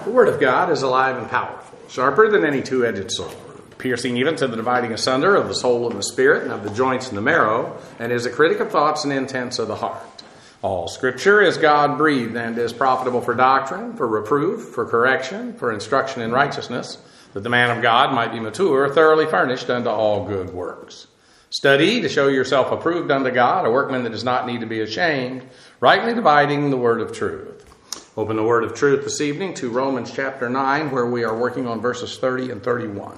The Word of God is alive and powerful, sharper than any two-edged sword, piercing even to the dividing asunder of the soul and the spirit, and of the joints and the marrow, and is a critic of thoughts and intents of the heart. All Scripture is God-breathed and is profitable for doctrine, for reproof, for correction, for instruction in righteousness, that the man of God might be mature, thoroughly furnished unto all good works. Study to show yourself approved unto God, a workman that does not need to be ashamed, rightly dividing the word of truth. Open the word of truth this evening to Romans chapter 9, where we are working on verses 30 and 31.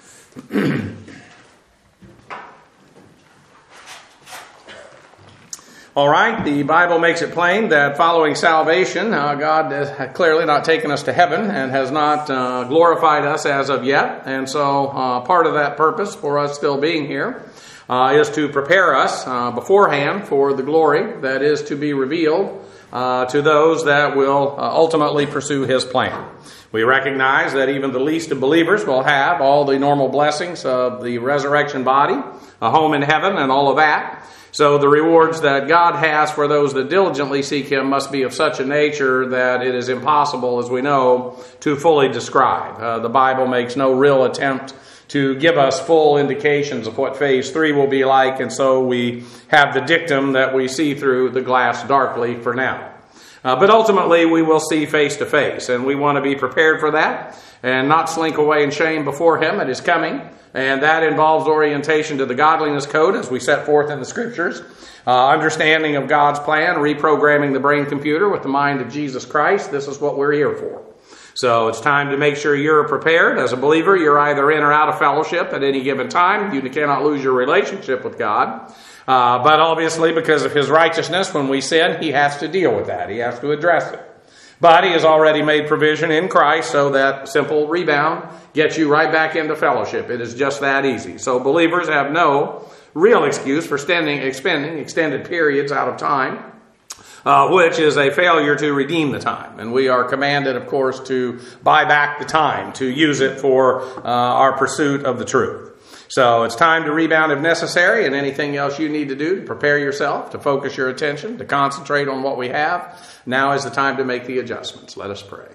All right, the Bible makes it plain that following salvation, God has clearly not taken us to heaven and has not glorified us as of yet. And so part of that purpose for us still being here is to prepare us beforehand for the glory that is to be revealed to those that will ultimately pursue His plan. We recognize that even the least of believers will have all the normal blessings of the resurrection body, a home in heaven, and all of that. So the rewards that God has for those that diligently seek Him must be of such a nature that it is impossible, as we know, to fully describe. The Bible makes no real attempt to give us full indications of what phase 3 will be like, and so we have the dictum that we see through the glass darkly for now. But ultimately we will see face to face, and we want to be prepared for that and not slink away in shame before Him at His coming. And that involves orientation to the godliness code as we set forth in the Scriptures, understanding of God's plan, reprogramming the brain computer with the mind of Jesus Christ. This is what we're here for. So it's time to make sure you're prepared. As a believer, you're either in or out of fellowship at any given time. You cannot lose your relationship with God. But obviously, because of His righteousness, when we sin, He has to deal with that. He has to address it. But He has already made provision in Christ so that simple rebound gets you right back into fellowship. It is just that easy. So believers have no real excuse for expending extended periods out of time, which is a failure to redeem the time. And we are commanded, of course, to buy back the time, to use it for our pursuit of the truth. So it's time to rebound if necessary, and anything else you need to do to prepare yourself, to focus your attention, to concentrate on what we have. Now is the time to make the adjustments. Let us pray.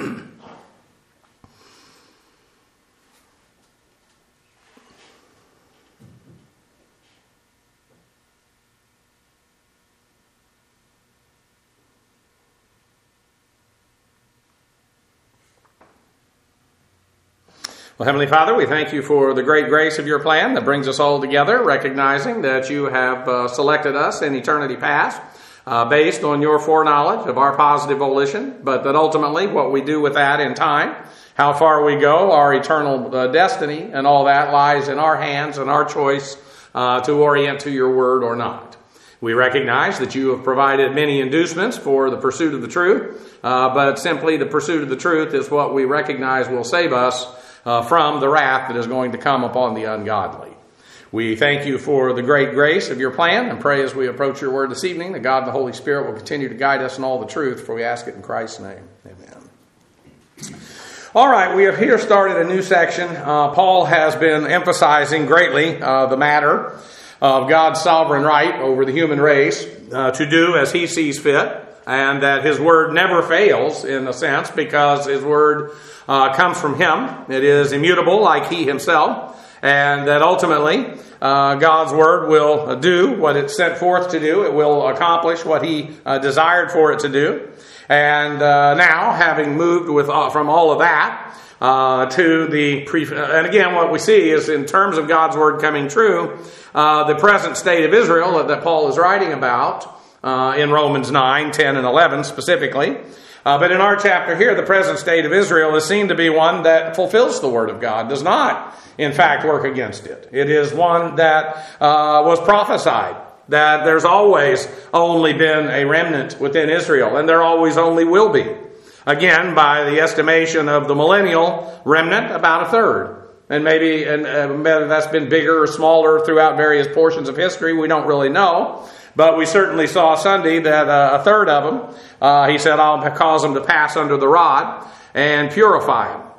Well, Heavenly Father, we thank you for the great grace of your plan that brings us all together, recognizing that you have selected us in eternity past based on your foreknowledge of our positive volition, but that ultimately what we do with that in time, how far we go, our eternal destiny, and all that lies in our hands and our choice to orient to your word or not. We recognize that you have provided many inducements for the pursuit of the truth, but simply the pursuit of the truth is what we recognize will save us from the wrath that is going to come upon the ungodly. We thank you for the great grace of your plan and pray as we approach your word this evening that God and the Holy Spirit will continue to guide us in all the truth, for we ask it in Christ's name. Amen. All right, we have here started a new section. Paul has been emphasizing greatly the matter of God's sovereign right over the human race to do as He sees fit, and that His word never fails in a sense because His word comes from Him. It is immutable like He Himself, and that ultimately God's word will do what it's sent forth to do. It will accomplish what He desired for it to do. And now, having moved from all of that to and again, what we see is in terms of God's word coming true, the present state of Israel that Paul is writing about in Romans 9, 10, and 11 specifically. But in our chapter here, the present state of Israel is seen to be one that fulfills the word of God, does not, in fact, work against it. It is one that was prophesied, that there's always only been a remnant within Israel, and there always only will be. Again, by the estimation of the millennial remnant, about a third. And maybe whether that's been bigger or smaller throughout various portions of history, we don't really know. But we certainly saw Sunday that a third of them, He said, I'll cause them to pass under the rod and purify them.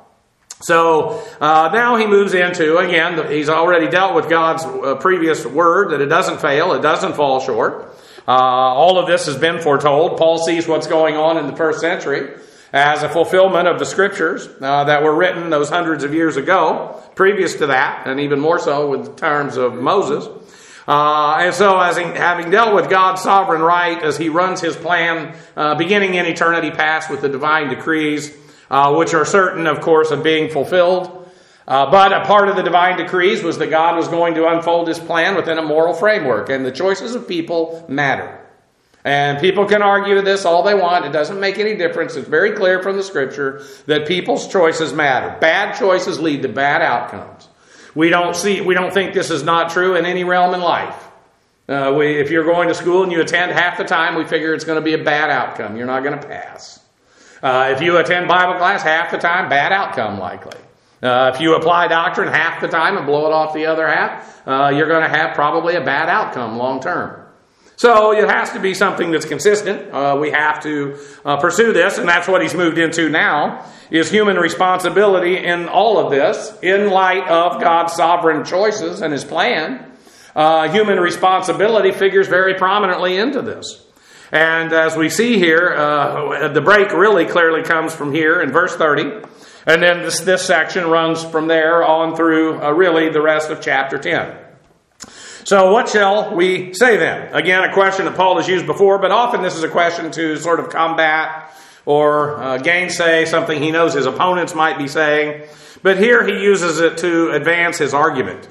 So now he moves into, again, he's already dealt with God's previous word that it doesn't fail, it doesn't fall short. All of this has been foretold. Paul sees what's going on in the first century. as a fulfillment of the scriptures that were written those hundreds of years ago, previous to that, and even more so with terms of Moses. And so having dealt with God's sovereign right as he runs his plan, beginning in eternity past with the divine decrees, which are certain, of course, of being fulfilled. But a part of the divine decrees was that God was going to unfold his plan within a moral framework, and the choices of people matter. And people can argue this all they want. It doesn't make any difference. It's very clear from the scripture that people's choices matter. Bad choices lead to bad outcomes. We don't think this is not true in any realm in life. If you're going to school and you attend half the time, we figure it's going to be a bad outcome. You're not going to pass. If you attend Bible class half the time, bad outcome likely. If you apply doctrine half the time and blow it off the other half, you're going to have probably a bad outcome long term. So it has to be something that's consistent. We have to pursue this, and that's what he's moved into now, is human responsibility in all of this, in light of God's sovereign choices and his plan. Human responsibility figures very prominently into this. And as we see here, the break really clearly comes from here in verse 30. And then this section runs from there on through really the rest of chapter 10. So what shall we say then? Again, a question that Paul has used before, but often this is a question to sort of combat or gainsay something he knows his opponents might be saying. But here he uses it to advance his argument.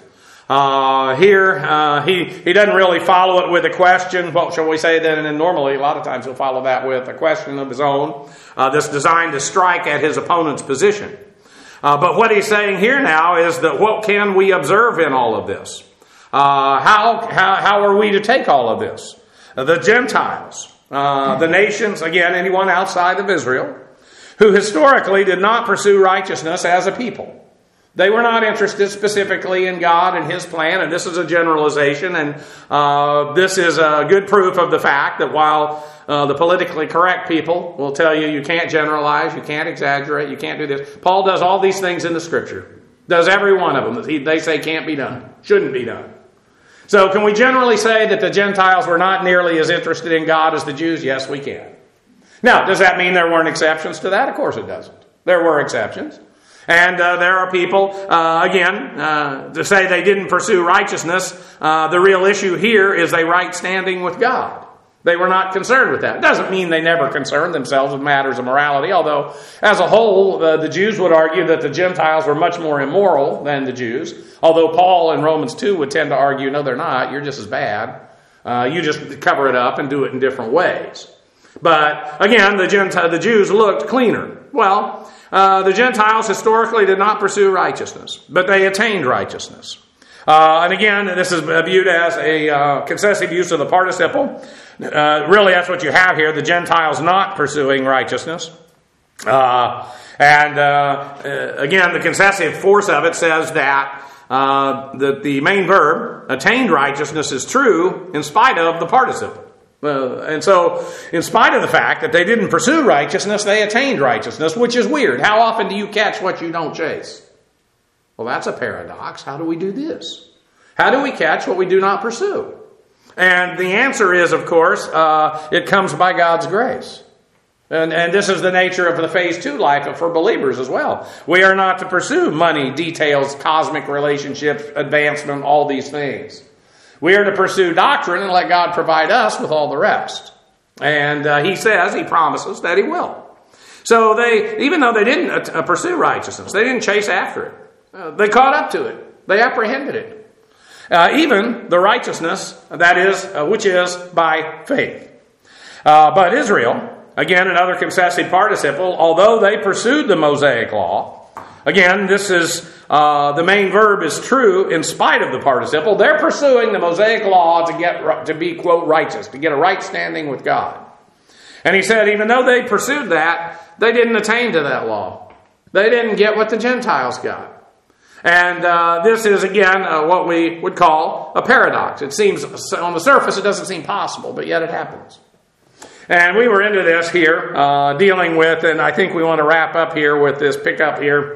He doesn't really follow it with a question. What shall we say then? And then normally, a lot of times he'll follow that with a question of his own that's designed to strike at his opponent's position. But what he's saying here now is that what can we observe in all of this? How are we to take all of this? The Gentiles, the nations, again, anyone outside of Israel, who historically did not pursue righteousness as a people. They were not interested specifically in God and his plan, and this is a generalization, and this is a good proof of the fact that while the politically correct people will tell you can't generalize, you can't exaggerate, you can't do this, Paul does all these things in the scripture. Does every one of them that they say can't be done, shouldn't be done. So can we generally say that the Gentiles were not nearly as interested in God as the Jews? Yes, we can. Now, does that mean there weren't exceptions to that? Of course it doesn't. There were exceptions. And there are people, to say they didn't pursue righteousness. The real issue here is a right standing with God. They were not concerned with that. It doesn't mean they never concerned themselves with matters of morality, although as a whole, the Jews would argue that the Gentiles were much more immoral than the Jews, although Paul in Romans 2 would tend to argue, no, they're not. You're just as bad. You just cover it up and do it in different ways. But again, the Jews looked cleaner. Well, the Gentiles historically did not pursue righteousness, but they attained righteousness. And again, this is viewed as a concessive use of the participle. Really, that's what you have here, the Gentiles not pursuing righteousness. Again, the concessive force of it says that the main verb, attained righteousness, is true in spite of the participle. And so, in spite of the fact that they didn't pursue righteousness, they attained righteousness, which is weird. How often do you catch what you don't chase? Well, that's a paradox. How do we do this? How do we catch what we do not pursue? And the answer is, of course, it comes by God's grace. And this is the nature of the phase 2 life for believers as well. We are not to pursue money, details, cosmic relationships, advancement, all these things. We are to pursue doctrine and let God provide us with all the rest. And he promises that he will. So even though they didn't pursue righteousness, they didn't chase after it. They caught up to it. They apprehended it. Even the righteousness, that is, which is by faith. But Israel, again, another concessive participle, although they pursued the Mosaic law, again, this is the main verb is true in spite of the participle. They're pursuing the Mosaic law to be, quote, righteous, to get a right standing with God. And he said, even though they pursued that, they didn't attain to that law. They didn't get what the Gentiles got. And this is, again, what we would call a paradox. It seems, on the surface, it doesn't seem possible, but yet it happens. And we were into this here, dealing with, and I think we want to wrap up here with this pickup here,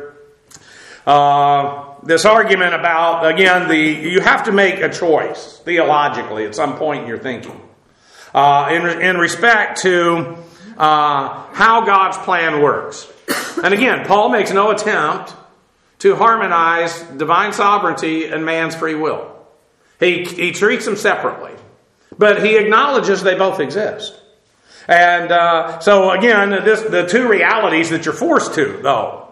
this argument about, again, you have to make a choice theologically at some point in your thinking. In respect to how God's plan works. And again, Paul makes no attempt to harmonize divine sovereignty and man's free will. He treats them separately. But he acknowledges they both exist. And so again, the two realities that you're forced to, though,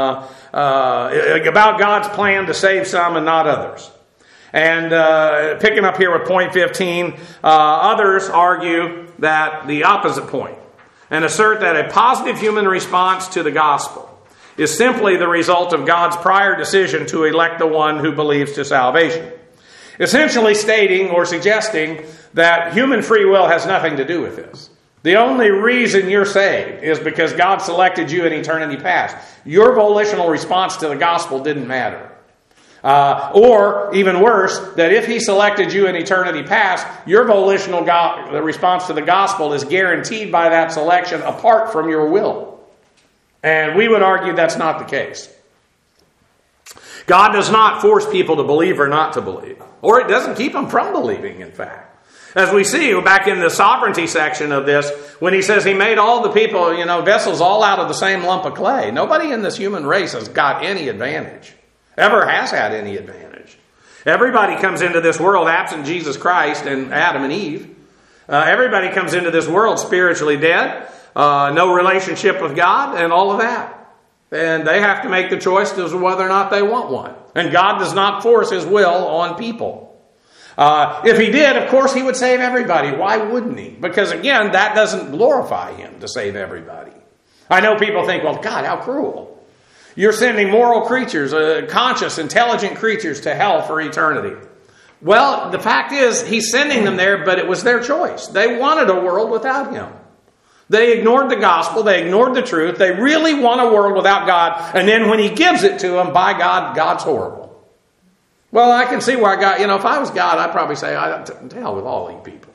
about God's plan to save some and not others. And picking up here with point 15, others argue that the opposite point and assert that a positive human response to the gospel is simply the result of God's prior decision to elect the one who believes to salvation. Essentially stating or suggesting that human free will has nothing to do with this. The only reason you're saved is because God selected you in eternity past. Your volitional response to the gospel didn't matter. Or, even worse, that if He selected you in eternity past, your volitional response to the gospel is guaranteed by that selection apart from your will. And we would argue that's not the case. God does not force people to believe or not to believe. Or it doesn't keep them from believing, in fact. As we see back in the sovereignty section of this, when He says He made all the people, vessels all out of the same lump of clay. Nobody in this human race has got any advantage. Ever has had any advantage. Everybody comes into this world absent Jesus Christ and Adam and Eve. Everybody comes into this world spiritually dead, no relationship with God, and all of that. And they have to make the choice as to whether or not they want one. And God does not force His will on people. If He did, of course, He would save everybody. Why wouldn't He? Because again, that doesn't glorify Him to save everybody. I know people think, well, God, how cruel. You're sending moral creatures, conscious, intelligent creatures to hell for eternity. Well, the fact is, He's sending them there, but it was their choice. They wanted a world without Him. They ignored the gospel. They ignored the truth. They really want a world without God. And then when He gives it to them, by God, God's horrible. Well, I can see where God, if I was God, I'd probably say, to hell with all you people.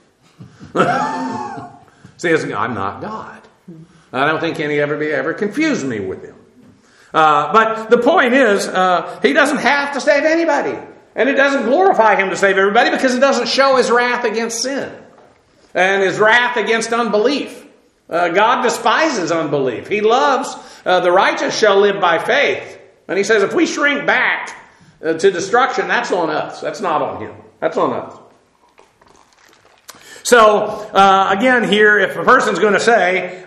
See, I'm not God. I don't think any ever confused me with Him. But the point is, He doesn't have to save anybody. And it doesn't glorify Him to save everybody because it doesn't show His wrath against sin and His wrath against unbelief. God despises unbelief. He loves the righteous shall live by faith. And He says if we shrink back to destruction, that's on us. That's not on Him. That's on us. So, again here, if a person's going to say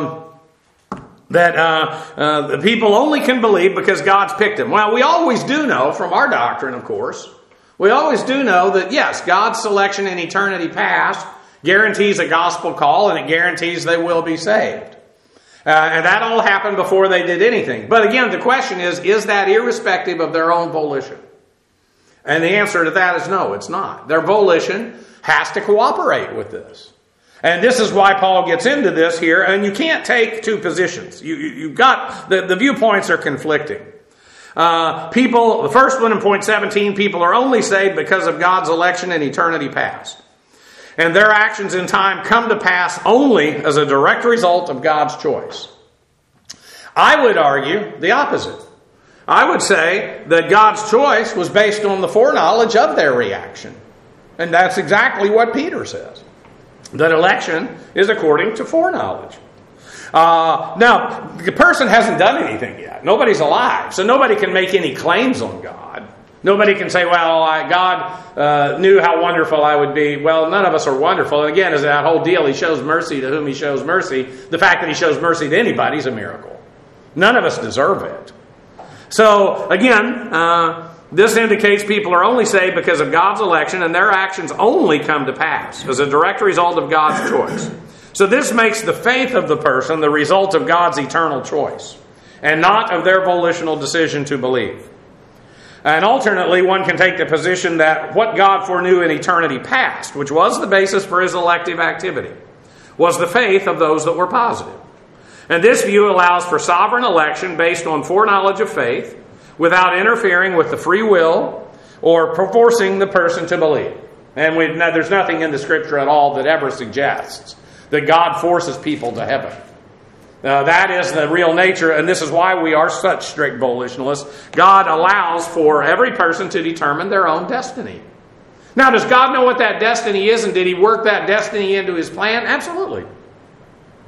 that the people only can believe because God's picked them. Well, we always do know from our doctrine, of course, we always do know that, yes, God's selection in eternity past guarantees a gospel call and it guarantees they will be saved. And that all happened before they did anything. But again, the question is that irrespective of their own volition? And the answer to that is no, it's not. Their volition has to cooperate with this. And this is why Paul gets into this here. And you can't take two positions. You've got, the viewpoints are conflicting. The first one in point 17, people are only saved because of God's election in eternity past. And their actions in time come to pass only as a direct result of God's choice. I would argue the opposite. I would say that God's choice was based on the foreknowledge of their reaction. And that's exactly what Peter says. That election is according to foreknowledge. Now, the person hasn't done anything yet. Nobody's alive. So nobody can make any claims on God. Nobody can say, well, God knew how wonderful I would be. Well, none of us are wonderful. And again, is that whole deal, He shows mercy to whom He shows mercy. The fact that He shows mercy to anybody is a miracle. None of us deserve it. So, again, this indicates people are only saved because of God's election, and their actions only come to pass as a direct result of God's choice. So this makes the faith of the person the result of God's eternal choice, and not of their volitional decision to believe. And alternately, one can take the position that what God foreknew in eternity past, which was the basis for His elective activity, was the faith of those that were positive. And this view allows for sovereign election based on foreknowledge of faith, without interfering with the free will or forcing the person to believe. And there's nothing in the Scripture at all that ever suggests that God forces people to heaven. That is the real nature, and this is why we are such strict volitionalists. God allows for every person to determine their own destiny. Now, does God know what that destiny is, and did He work that destiny into His plan? Absolutely.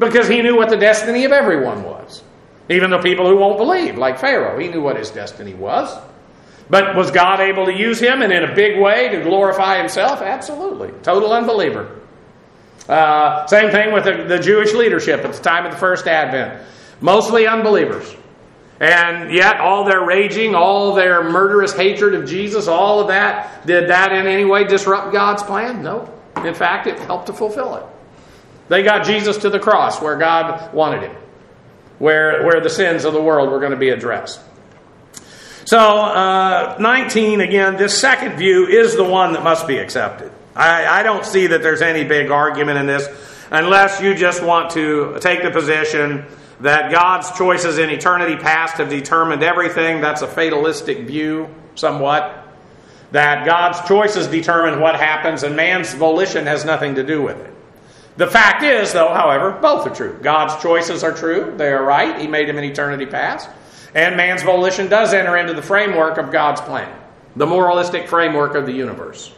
Because he knew what the destiny of everyone was. Even the people who won't believe, like Pharaoh. He knew what his destiny was. But was God able to use him and in a big way to glorify himself? Absolutely. Total unbeliever. Same thing with the Jewish leadership at the time of the first Advent. Mostly unbelievers. And yet all their raging, all their murderous hatred of Jesus, all of that, did that in any way disrupt God's plan? No. In fact, it helped to fulfill it. They got Jesus to the cross where God wanted him. Where the sins of the world were going to be addressed. So, 19, again, this second view is the one that must be accepted. I don't see that there's any big argument in this unless you just want to take the position that God's choices in eternity past have determined everything. That's a fatalistic view, somewhat. That God's choices determine what happens and man's volition has nothing to do with it. The fact is, though, however, both are true. God's choices are true. They are right. He made them in eternity past. And man's volition does enter into the framework of God's plan. The moralistic framework of the universe.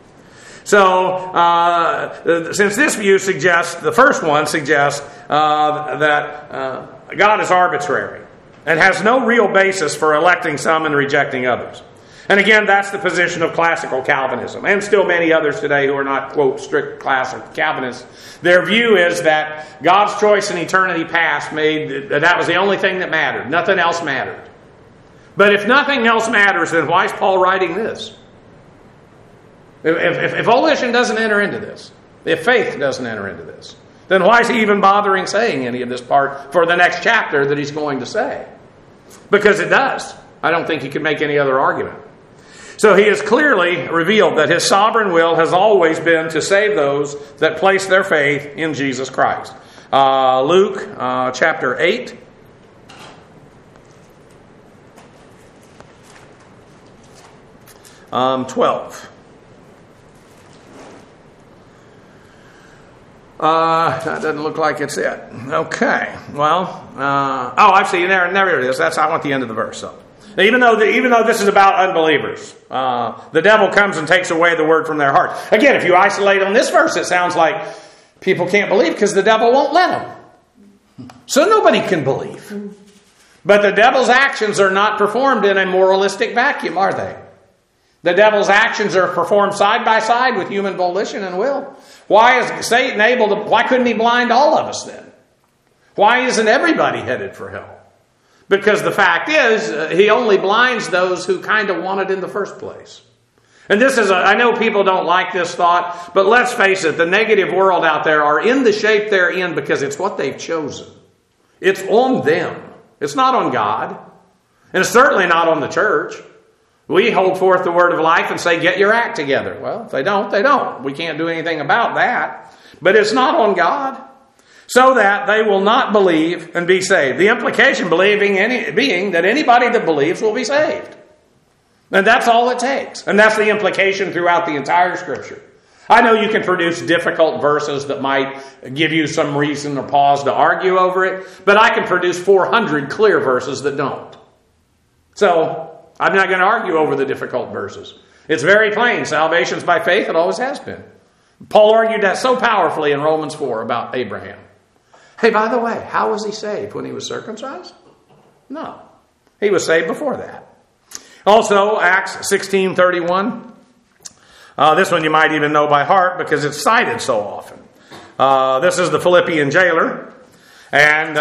So, since this view suggests, the first one suggests that God is arbitrary and has no real basis for electing some and rejecting others. And again, that's the position of classical Calvinism, and still many others today who are not, quote, strict classical Calvinists. Their view is that God's choice in eternity past that was the only thing that mattered. Nothing else mattered. But if nothing else matters, then why is Paul writing this? If volition doesn't enter into this, if faith doesn't enter into this, then why is he even bothering saying any of this part for the next chapter that he's going to say? Because it does. I don't think he could make any other argument. So he has clearly revealed that his sovereign will has always been to save those that place their faith in Jesus Christ. Luke chapter 8. Um, 12. That doesn't look like it's it. Okay. Well, I see. There it is. I want the end of the verse. So, even though this is about unbelievers, the devil comes and takes away the word from their heart. Again, if you isolate on this verse, it sounds like people can't believe because the devil won't let them. So nobody can believe. But the devil's actions are not performed in a moralistic vacuum, are they? The devil's actions are performed side by side with human volition and will. Why is Satan able to? Why couldn't he blind all of us then? Why isn't everybody headed for hell? Because the fact is, he only blinds those who kind of want it in the first place. And this is, I know people don't like this thought, but let's face it, the negative world out there are in the shape they're in because it's what they've chosen. It's on them. It's not on God. And it's certainly not on the church. We hold forth the word of life and say, get your act together. Well, if they don't, they don't. We can't do anything about that. But it's not on God. So that they will not believe and be saved. The implication being that anybody that believes will be saved. And that's all it takes. And that's the implication throughout the entire Scripture. I know you can produce difficult verses that might give you some reason or pause to argue over it. But I can produce 400 clear verses that don't. So I'm not going to argue over the difficult verses. It's very plain. Salvation's by faith. It always has been. Paul argued that so powerfully in Romans 4 about Abraham. Hey, by the way, how was he saved? When he was circumcised? No. He was saved before that. Also, Acts 16:31. This one you might even know by heart because it's cited so often. This is the Philippian jailer. And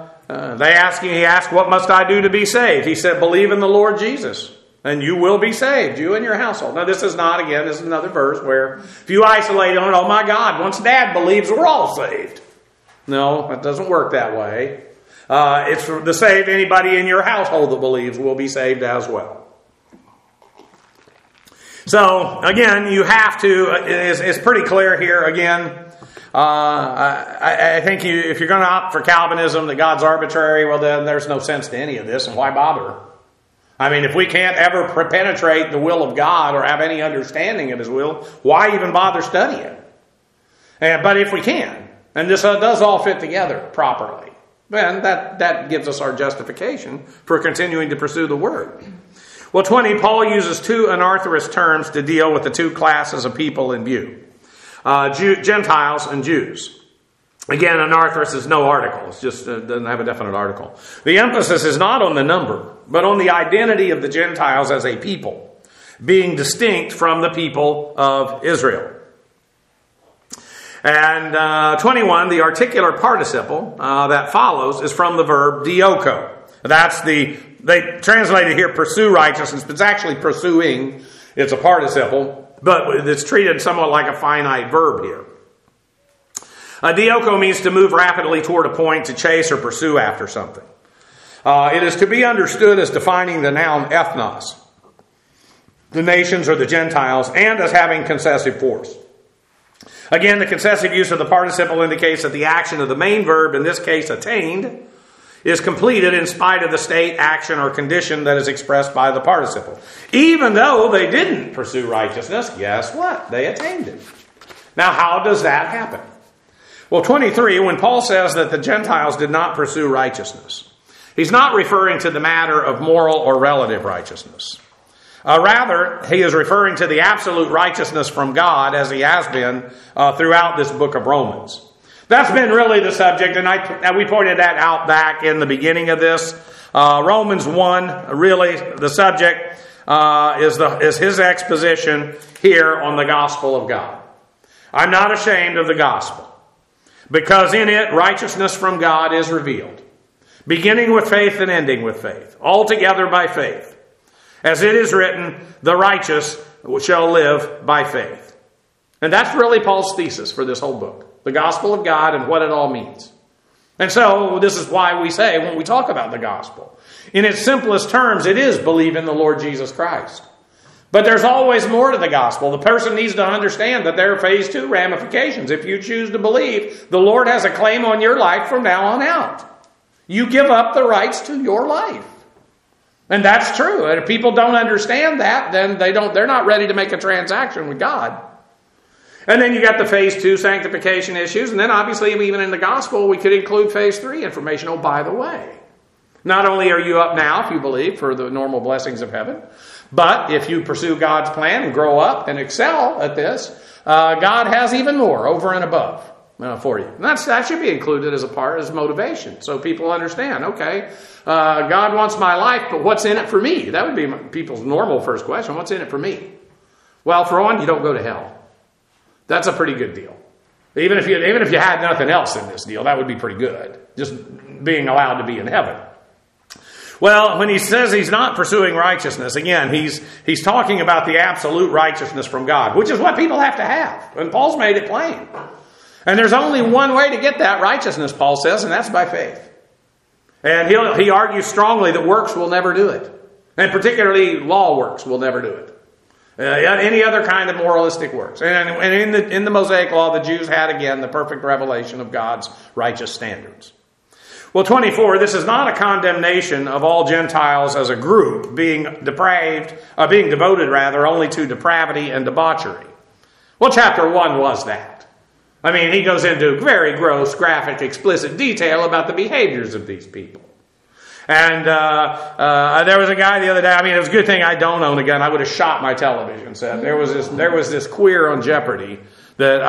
he asked, what must I do to be saved? He said, believe in the Lord Jesus, and you will be saved, you and your household. Now, this is another verse where if you isolate on it, oh my God, once Dad believes, we're all saved. No, it doesn't work that way. It's for the saved, anybody in your household that believes will be saved as well. So, again, you have to, it's pretty clear here, again, I think if you're going to opt for Calvinism, that God's arbitrary, well then there's no sense to any of this, and why bother? I mean, if we can't ever penetrate the will of God or have any understanding of His will, why even bother studying? But if we can, and this does all fit together properly, then that gives us our justification for continuing to pursue the Word. Well, 20, Paul uses two anarthrous terms to deal with the two classes of people in view. Gentiles and Jews. Again, anarthros is no article. It just doesn't have a definite article. The emphasis is not on the number, but on the identity of the Gentiles as a people, being distinct from the people of Israel. And 21, the articular participle that follows is from the verb dioko. They translated here pursue righteousness, but it's actually pursuing. It's a participle, but it's treated somewhat like a finite verb here. Dioko means to move rapidly toward a point, to chase or pursue after something. It is to be understood as defining the noun ethnos, the nations or the Gentiles, and as having concessive force. Again, the concessive use of the participle indicates that the action of the main verb, in this case attained, is completed in spite of the state, action, or condition that is expressed by the participle. Even though they didn't pursue righteousness, guess what? They attained it. Now, how does that happen? Well, 23, when Paul says that the Gentiles did not pursue righteousness, he's not referring to the matter of moral or relative righteousness. Rather, he is referring to the absolute righteousness from God, as he has been throughout this book of Romans. That's been really the subject, and we pointed that out back in the beginning of this. Romans 1, really, the subject is his exposition here on the gospel of God. I'm not ashamed of the gospel, because in it righteousness from God is revealed, beginning with faith and ending with faith, altogether by faith. As it is written, the righteous shall live by faith. And that's really Paul's thesis for this whole book, the gospel of God and what it all means. And so this is why we say, when we talk about the gospel, in its simplest terms, it is believe in the Lord Jesus Christ. But there's always more to the gospel. The person needs to understand that there are phase 2 ramifications. If you choose to believe, the Lord has a claim on your life from now on out. You give up the rights to your life. And that's true. And if people don't understand that, then they're not ready to make a transaction with God. And then you got the phase 2 sanctification issues. And then obviously, even in the gospel, we could include phase 3 information. Oh, by the way, not only are you up now, if you believe, for the normal blessings of heaven, but if you pursue God's plan and grow up and excel at this, God has even more over and above for you. And that should be included as a part, as motivation. So people understand, okay, God wants my life, but what's in it for me? That would be people's normal first question. What's in it for me? Well, for one, you don't go to hell. That's a pretty good deal. Even if you had nothing else in this deal, that would be pretty good. Just being allowed to be in heaven. Well, when he says he's not pursuing righteousness, again, he's talking about the absolute righteousness from God, which is what people have to have. And Paul's made it plain. And there's only one way to get that righteousness, Paul says, and that's by faith. And he argues strongly that works will never do it. And particularly law works will never do it. Any other kind of moralistic works. And in the Mosaic law, the Jews had, again, the perfect revelation of God's righteous standards. Well, 24, this is not a condemnation of all Gentiles as a group being devoted only to depravity and debauchery. Well, chapter 1 was that. I mean, he goes into very gross, graphic, explicit detail about the behaviors of these people. And there was a guy the other day, I mean, it was a good thing I don't own a gun. I would have shot my television set. There was this queer on Jeopardy that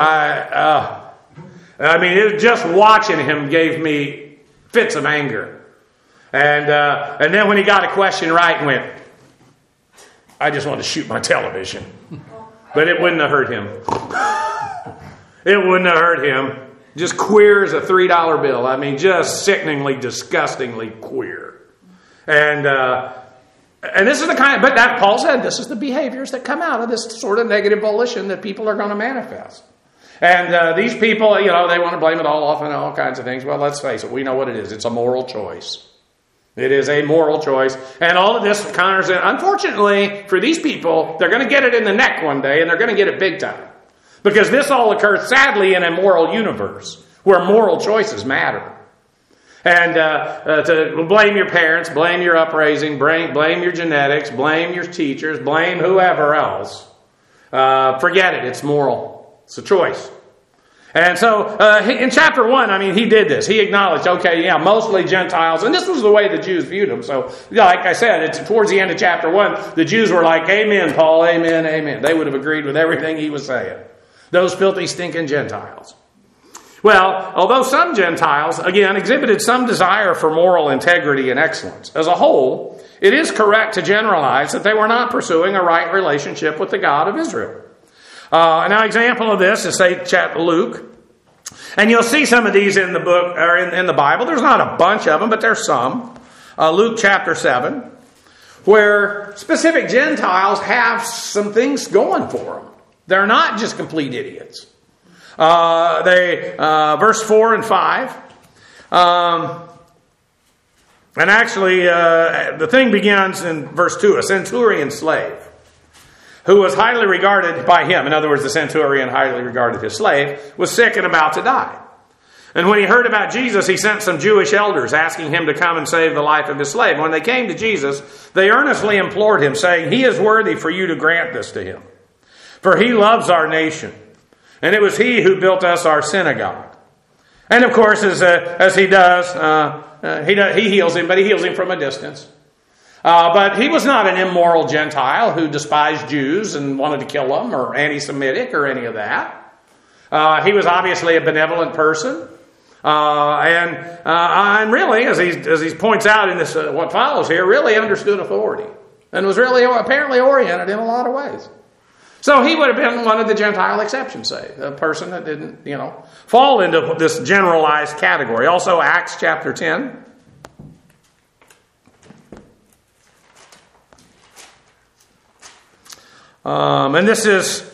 just watching him gave me fits of anger. And then when he got a question right and went, I just wanted to shoot my television. But it wouldn't have hurt him. It wouldn't have hurt him. Just queer as a $3 bill. I mean, just sickeningly, disgustingly queer. And this is the kind, but that Paul said, this is the behaviors that come out of this sort of negative volition that people are going to manifest. And these people, they want to blame it all off on all kinds of things. Well, let's face it. We know what it is. It's a moral choice. It is a moral choice. And all of this counters it. Unfortunately, for these people, they're going to get it in the neck one day, and they're going to get it big time. Because this all occurs, sadly, in a moral universe where moral choices matter. And to blame your parents, blame your upraising, blame your genetics, blame your teachers, blame whoever else. Forget it. It's moral. It's a choice. And so in chapter 1, he did this. He acknowledged, mostly Gentiles. And this was the way the Jews viewed them. So, like I said, it's towards the end of chapter 1, the Jews were like, amen, Paul, amen, amen. They would have agreed with everything he was saying. Those filthy, stinking Gentiles. Well, although some Gentiles, again, exhibited some desire for moral integrity and excellence, as a whole, it is correct to generalize that they were not pursuing a right relationship with the God of Israel. An example of this is, say, Luke. And you'll see some of these in the book, or in the Bible. There's not a bunch of them, but there's some. Luke chapter 7, where specific Gentiles have some things going for them. They're not just complete idiots. Verse 4 and 5. And actually, the thing begins in verse 2. A centurion slave, who was highly regarded by him, in other words, the centurion highly regarded his slave, was sick and about to die. And when he heard about Jesus, he sent some Jewish elders asking him to come and save the life of his slave. When they came to Jesus, they earnestly implored him, saying, "He is worthy for you to grant this to him, for he loves our nation, and it was he who built us our synagogue." And of course, as he does, he heals him, but he heals him from a distance. But he was not an immoral Gentile who despised Jews and wanted to kill them, or anti-Semitic or any of that. He was obviously a benevolent person. And really, as he points out in this what follows here, really understood authority. And was really apparently oriented in a lot of ways. So he would have been one of the Gentile exceptions, say. A person that didn't, fall into this generalized category. Also, Acts chapter 10. And this is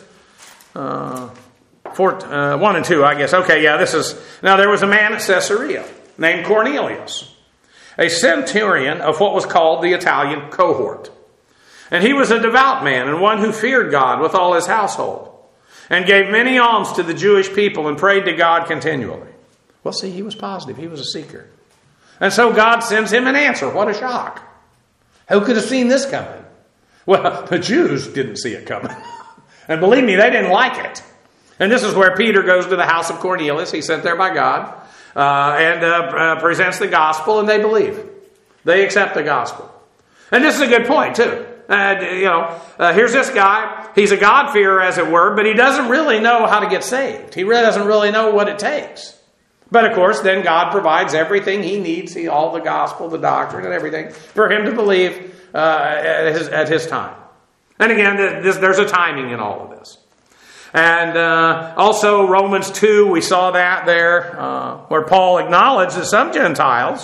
1 and 2, I guess. Okay, yeah, this is... Now, there was a man at Caesarea named Cornelius, a centurion of what was called the Italian cohort. And he was a devout man and one who feared God with all his household, and gave many alms to the Jewish people and prayed to God continually. Well, see, he was positive. He was a seeker. And so God sends him an answer. What a shock. Who could have seen this coming? Well, the Jews didn't see it coming. And believe me, they didn't like it. And this is where Peter goes to the house of Cornelius. He's sent there by God. And presents the gospel, and they believe. They accept the gospel. And this is a good point, too. Here's this guy. He's a God-fearer, as it were, but he doesn't really know how to get saved. He really doesn't really know what it takes. But, of course, then God provides everything he needs, all the gospel, the doctrine, and everything, for him to believe at his time. And again, there's a timing in all of this. And also Romans 2, we saw that there, where Paul acknowledged that some Gentiles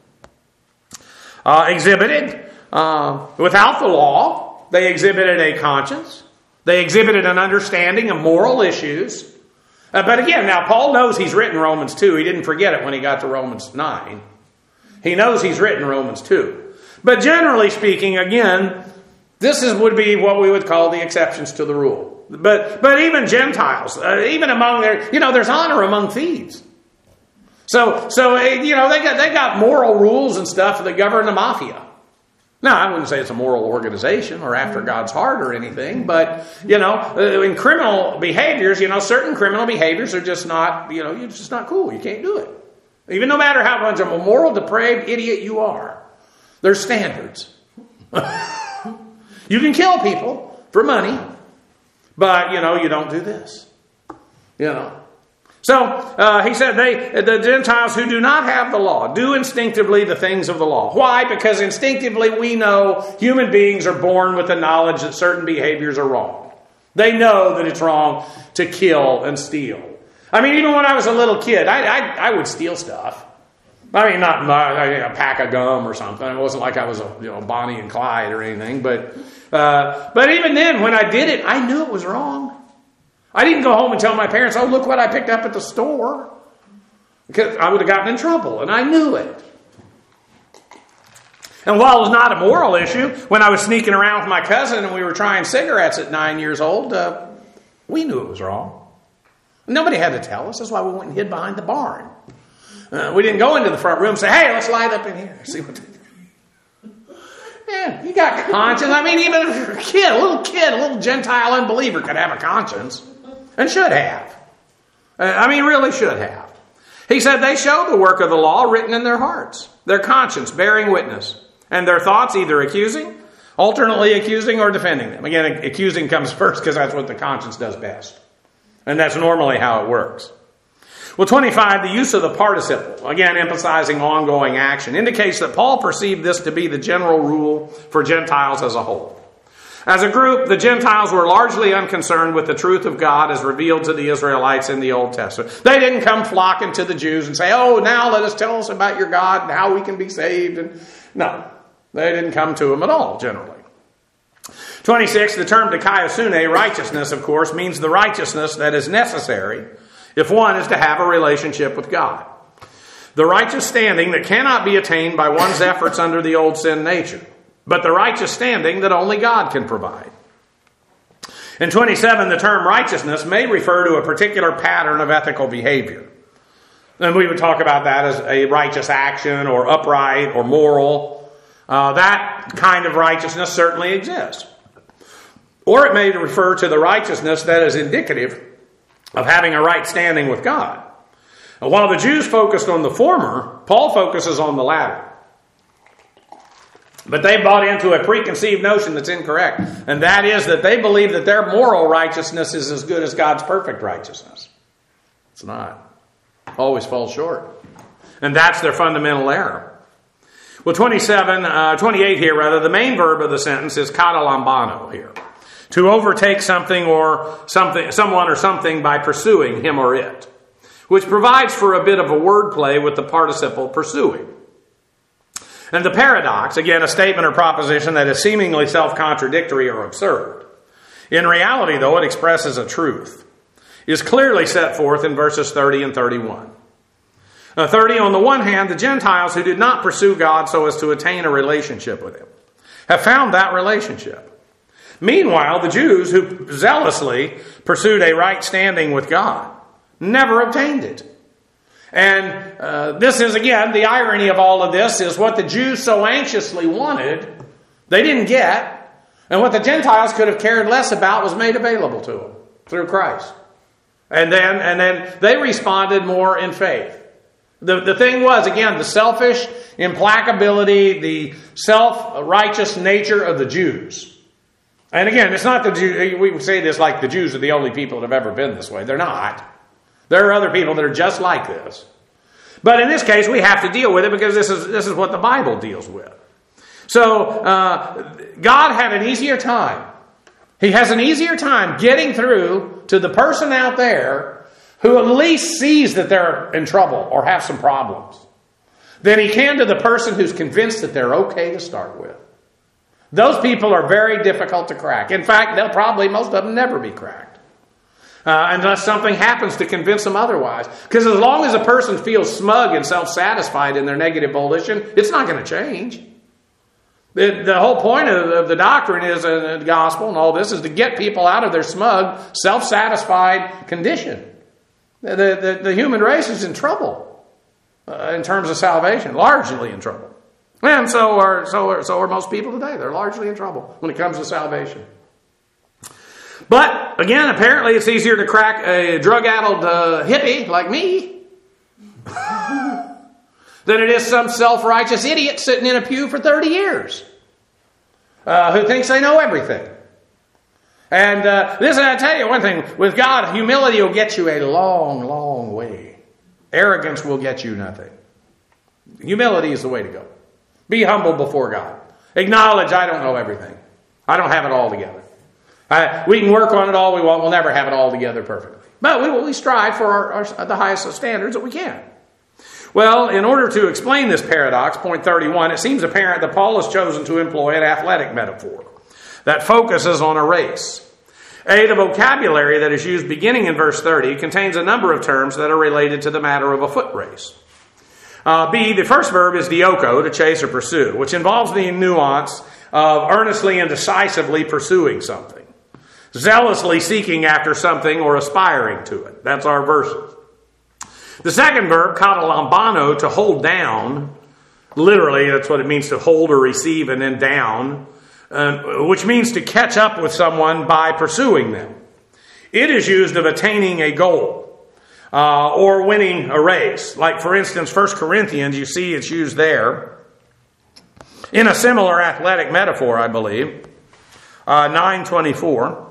exhibited, without the law, they exhibited a conscience. They exhibited an understanding of moral issues. But again, now Paul knows he's written Romans 2. He didn't forget it when he got to Romans 9. He knows he's written Romans 2. But generally speaking, again, this would be what we would call the exceptions to the rule. But even Gentiles, even among there's honor among thieves. So they got moral rules and stuff that govern the mafia. Now, I wouldn't say it's a moral organization or after God's heart or anything, but, in criminal behaviors, certain criminal behaviors are just not, you're just not cool. You can't do it. Even no matter how much of a moral, depraved idiot you are. There's standards. You can kill people for money, but, you don't do this. So, he said, the Gentiles who do not have the law do instinctively the things of the law. Why? Because instinctively we know human beings are born with the knowledge that certain behaviors are wrong. They know that it's wrong to kill and steal. I mean, even when I was a little kid, I would steal stuff. I mean, not a pack of gum or something. It wasn't like I was Bonnie and Clyde or anything. But even then, when I did it, I knew it was wrong. I didn't go home and tell my parents, "Oh, look what I picked up at the store." Because I would have gotten in trouble, and I knew it. And while it was not a moral issue, when I was sneaking around with my cousin and we were trying cigarettes at 9 years old, we knew it was wrong. Nobody had to tell us. That's why we went and hid behind the barn. We didn't go into the front room and say, "Hey, let's light up in here." See what they do. Yeah, you got conscience. I mean, even a little Gentile unbeliever could have a conscience. And should have. Really should have. He said they show the work of the law written in their hearts, their conscience bearing witness, and their thoughts either alternately accusing or defending them. Again, accusing comes first because that's what the conscience does best. And that's normally how it works. Well, 25, the use of the participle, again emphasizing ongoing action, indicates that Paul perceived this to be the general rule for Gentiles as a whole. As a group, the Gentiles were largely unconcerned with the truth of God as revealed to the Israelites in the Old Testament. They didn't come flocking to the Jews and say, oh, now let us tell us about your God and how we can be saved. No, they didn't come to him at all, generally. 26, the term dikaiosune, righteousness, of course, means the righteousness that is necessary if one is to have a relationship with God. The righteous standing that cannot be attained by one's efforts under the old sin nature, but the righteous standing that only God can provide. In 27, the term righteousness may refer to a particular pattern of ethical behavior. And we would talk about that as a righteous action or upright or moral. That kind of righteousness certainly exists. Or it may refer to the righteousness that is indicative of having a right standing with God. And while the Jews focused on the former, Paul focuses on the latter. But they bought into a preconceived notion that's incorrect. And that is that they believe that their moral righteousness is as good as God's perfect righteousness. It's not. Always falls short. And that's their fundamental error. Well, 28 here, the main verb of the sentence is katalambano here. To overtake something or someone or something by pursuing him or it. Which provides for a bit of a wordplay with the participle pursuing. And the paradox, again, a statement or proposition that is seemingly self-contradictory or absurd. In reality, though, it expresses a truth. Is clearly set forth in verses 30 and 31. 30, on the one hand, the Gentiles who did not pursue God so as to attain a relationship with him have found that relationship. Meanwhile, the Jews who zealously pursued a right standing with God never obtained it. And this is, again, the irony of all of this is what the Jews so anxiously wanted, they didn't get. And what the Gentiles could have cared less about was made available to them through Christ. And then they responded more in faith. The thing was, again, the selfish implacability, the self-righteous nature of the Jews. And again, it's not the Jews, we say this like the Jews are the only people that have ever been this way. They're not. There are other people that are just like this. But in this case, we have to deal with it because this is what the Bible deals with. So, God had an easier time. He has an easier time getting through to the person out there who at least sees that they're in trouble or have some problems than he can to the person who's convinced that they're okay to start with. Those people are very difficult to crack. In fact, they'll probably, most of them, never be cracked. Unless something happens to convince them otherwise. Because as long as a person feels smug and self-satisfied in their negative volition, it's not going to change. The whole point of the doctrine is, the gospel and all this, is to get people out of their smug, self-satisfied condition. The human race is in trouble in terms of salvation, largely in trouble. And so are most people today. They're largely in trouble when it comes to salvation. But, again, apparently it's easier to crack a drug-addled hippie like me than it is some self-righteous idiot sitting in a pew for 30 years who thinks they know everything. And I tell you one thing, with God, humility will get you a long, long way. Arrogance will get you nothing. Humility is the way to go. Be humble before God. Acknowledge I don't know everything. I don't have it all together. We can work on it all we want. We'll never have it all together perfectly. But we strive for the highest standards that we can. Well, in order to explain this paradox, point 31, it seems apparent that Paul has chosen to employ an athletic metaphor that focuses on a race. A, the vocabulary that is used beginning in verse 30 contains a number of terms that are related to the matter of a foot race. B, the first verb is dioko, to chase or pursue, which involves the nuance of earnestly and decisively pursuing something. Zealously seeking after something or aspiring to it. That's our verses. The second verb, katalambano, to hold down, literally that's what it means to hold or receive and then down, which means to catch up with someone by pursuing them. It is used of attaining a goal or winning a race. Like, for instance, 1 Corinthians, you see it's used there in a similar athletic metaphor, I believe. 9:24.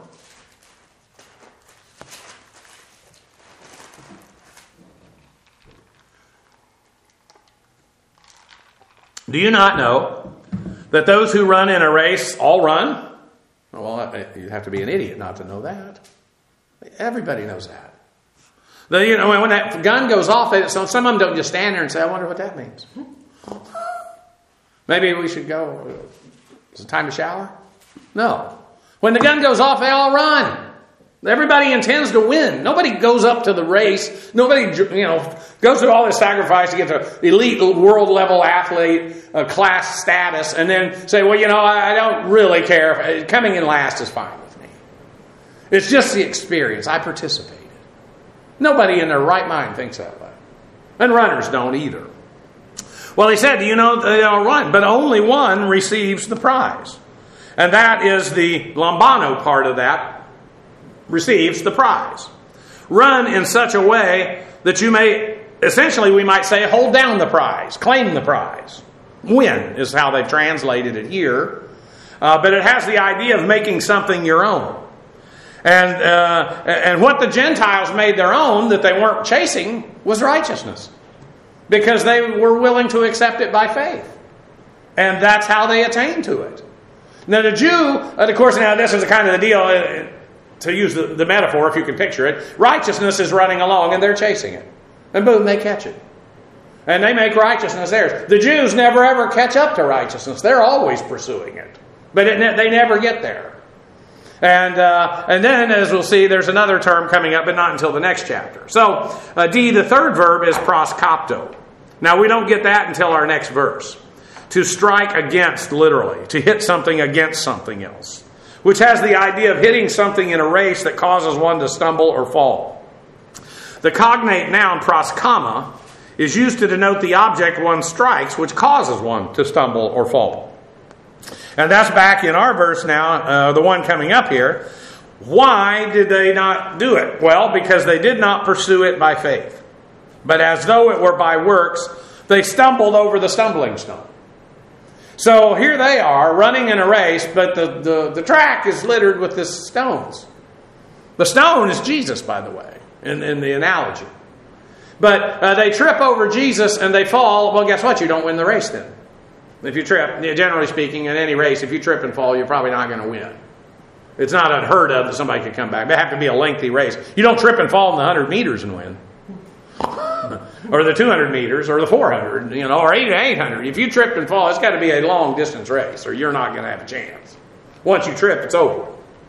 Do you not know that those who run in a race all run? Well, you have to be an idiot not to know that. Everybody knows that. When that gun goes off, some of them don't just stand there and say, I wonder what that means. Maybe we should go. Is it time to shower? No. When the gun goes off, they all run. Everybody intends to win. Nobody goes up to the race. Nobody, goes through all this sacrifice to get to elite world level athlete class status and then say, well, I don't really care. Coming in last is fine with me. It's just the experience. I participated. Nobody in their right mind thinks that way. And runners don't either. Well, he said, they all run, but only one receives the prize. And that is the lambano part of that. Receives the prize. Run in such a way that you may, essentially we might say, hold down the prize, claim the prize. Win is how they've translated it here. But it has the idea of making something your own. And what the Gentiles made their own that they weren't chasing was righteousness. Because they were willing to accept it by faith. And that's how they attained to it. Now the Jew, of course, now this is kind of the deal, to use the metaphor, if you can picture it, righteousness is running along and they're chasing it. And boom, they catch it. And they make righteousness theirs. The Jews never ever catch up to righteousness. They're always pursuing it. But they never get there. And then, as we'll see, there's another term coming up, but not until the next chapter. So, D, the third verb is proskopto. Now, we don't get that until our next verse. To strike against, literally. To hit something against something else. Which has the idea of hitting something in a race that causes one to stumble or fall. The cognate noun proskama is used to denote the object one strikes, which causes one to stumble or fall. And that's back in our verse now, the one coming up here. Why did they not do it? Well, because they did not pursue it by faith. But as though it were by works, they stumbled over the stumbling stone. So here they are running in a race, but the track is littered with the stones. The stone is Jesus, by the way, in the analogy. But they trip over Jesus and they fall. Well, guess what? You don't win the race then. If you trip, generally speaking, in any race, if you trip and fall, you're probably not going to win. It's not unheard of that somebody could come back. It have to be a lengthy race. You don't trip and fall in the 100 meters and win. Or the 200 meters, or the 400, or 800. If you trip and fall, it's got to be a long distance race, or you're not going to have a chance. Once you trip, it's over.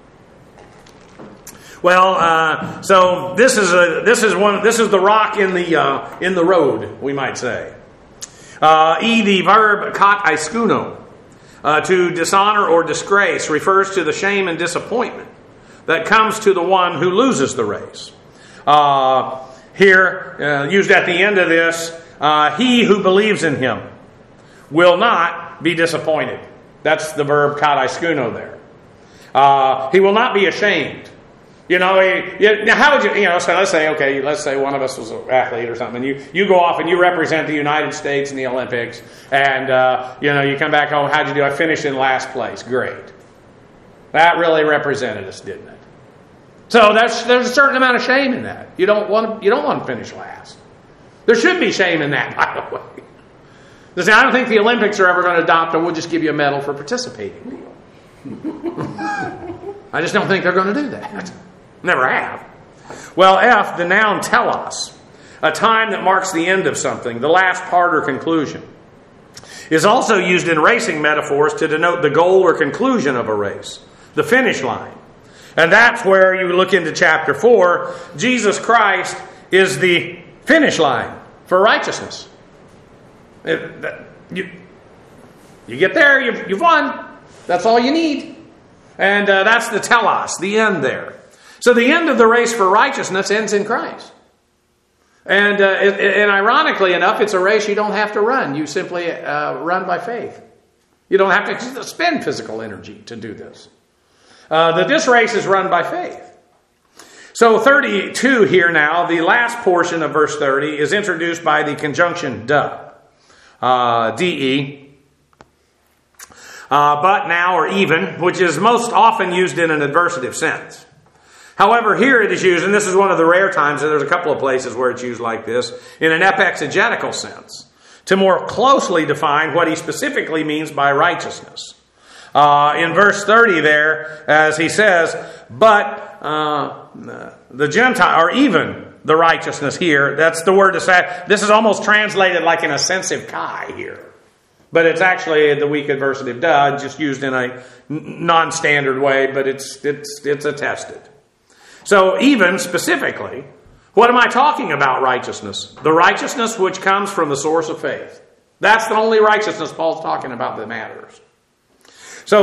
Well, so this is the rock in the road, we might say. The verb kat iskuno, to dishonor or disgrace, refers to the shame and disappointment that comes to the one who loses the race. Here, used at the end of this, he who believes in him will not be disappointed. That's the verb kat iskuno there. He will not be ashamed. How would you, so let's say one of us was an athlete or something, and you go off and you represent the United States in the Olympics, and, you come back home, how'd you do? I finished in last place. Great. That really represented us, didn't it? So there's a certain amount of shame in that. You don't want to finish last. There should be shame in that, by the way. Listen, I don't think the Olympics are ever going to adopt a we'll just give you a medal for participating deal. I just don't think they're going to do that. Never have. Well, F, the noun telos, a time that marks the end of something, the last part or conclusion, is also used in racing metaphors to denote the goal or conclusion of a race, the finish line. And that's where you look into chapter 4. Jesus Christ is the finish line for righteousness. You get there, you've won. That's all you need. And that's the telos, the end there. So the end of the race for righteousness ends in Christ. And ironically enough, it's a race you don't have to run. You simply run by faith. You don't have to spend physical energy to do this. This race is run by faith. So 32 here now, the last portion of verse 30 is introduced by the conjunction de, de, but, now, or even, which is most often used in an adversative sense. However, here it is used, and this is one of the rare times, and there's a couple of places where it's used like this, in an epexegetical sense, to more closely define what he specifically means by righteousness. In verse 30 there, as he says, but the Gentile, or even the righteousness here, that's the word to say. This is almost translated like an assensive chi here. But it's actually the weak adversative duh, just used in a non-standard way, but it's attested. So even specifically, what am I talking about righteousness? The righteousness which comes from the source of faith. That's the only righteousness Paul's talking about that matters. So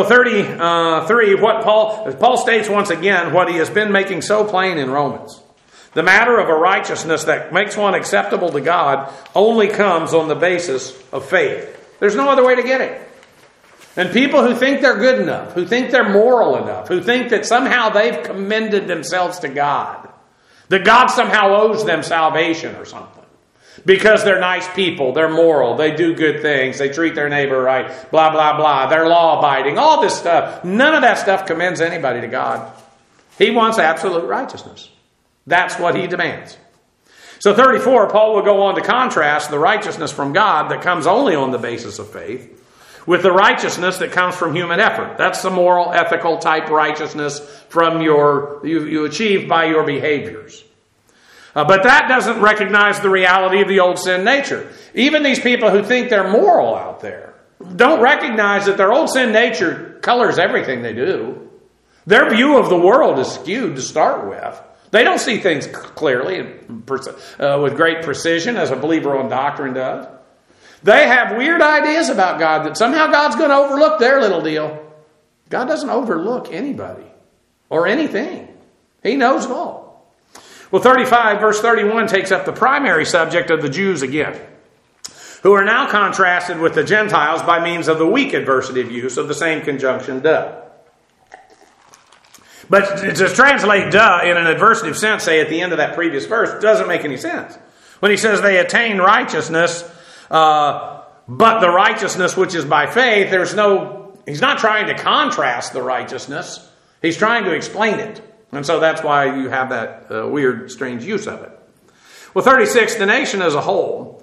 33, what Paul states once again what he has been making so plain in Romans. The matter of a righteousness that makes one acceptable to God only comes on the basis of faith. There's no other way to get it. And people who think they're good enough, who think they're moral enough, who think that somehow they've commended themselves to God, that God somehow owes them salvation or something, because they're nice people, they're moral, they do good things, they treat their neighbor right, blah, blah, blah, they're law-abiding, all this stuff. None of that stuff commends anybody to God. He wants absolute righteousness. That's what he demands. So 34, Paul will go on to contrast the righteousness from God that comes only on the basis of faith with the righteousness that comes from human effort. That's the moral, ethical type righteousness from you achieve by your behaviors. But that doesn't recognize the reality of the old sin nature. Even these people who think they're moral out there don't recognize that their old sin nature colors everything they do. Their view of the world is skewed to start with. They don't see things clearly and with great precision as a believer on doctrine does. They have weird ideas about God that somehow God's going to overlook their little deal. God doesn't overlook anybody or anything. He knows it all. Well, 35, verse 31 takes up the primary subject of the Jews again, who are now contrasted with the Gentiles by means of the weak adversative use of the same conjunction, duh. But to translate duh in an adversative sense, say at the end of that previous verse, doesn't make any sense. When he says they attain righteousness, but the righteousness which is by faith, he's not trying to contrast the righteousness. He's trying to explain it. And so that's why you have that weird, strange use of it. Well, 36, the nation as a whole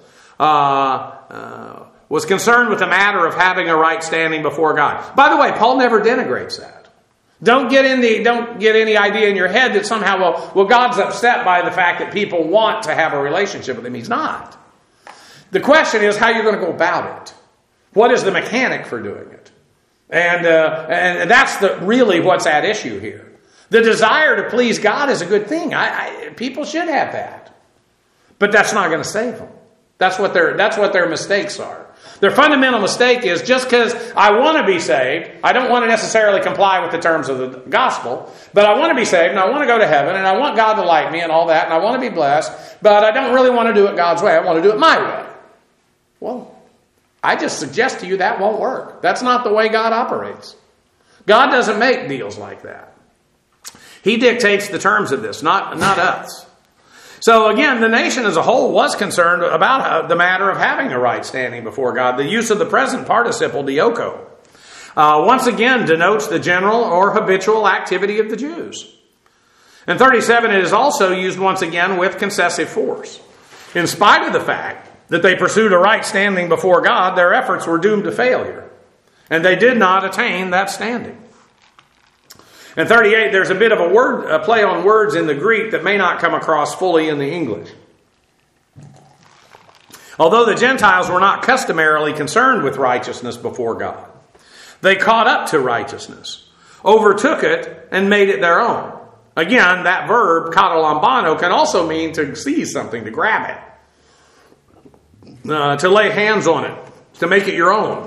was concerned with the matter of having a right standing before God. By the way, Paul never denigrates that. Don't get any idea in your head that somehow, well, God's upset by the fact that people want to have a relationship with him. He's not. The question is how you're going to go about it. What is the mechanic for doing it? And that's really what's at issue here. The desire to please God is a good thing. People should have that. But that's not going to save them. That's what their mistakes are. Their fundamental mistake is just because I want to be saved, I don't want to necessarily comply with the terms of the gospel, but I want to be saved and I want to go to heaven and I want God to like me and all that and I want to be blessed, but I don't really want to do it God's way. I want to do it my way. Well, I just suggest to you that won't work. That's not the way God operates. God doesn't make deals like that. He dictates the terms of this, not us. So again, the nation as a whole was concerned about the matter of having a right standing before God. The use of the present participle, dioko, once again denotes the general or habitual activity of the Jews. In 37, it is also used once again with concessive force. In spite of the fact that they pursued a right standing before God, their efforts were doomed to failure, and they did not attain that standing. In 38, there's a bit of a play on words in the Greek that may not come across fully in the English. Although the Gentiles were not customarily concerned with righteousness before God, they caught up to righteousness, overtook it, and made it their own. Again, that verb, katalambano, can also mean to seize something, to grab it, to lay hands on it, to make it your own.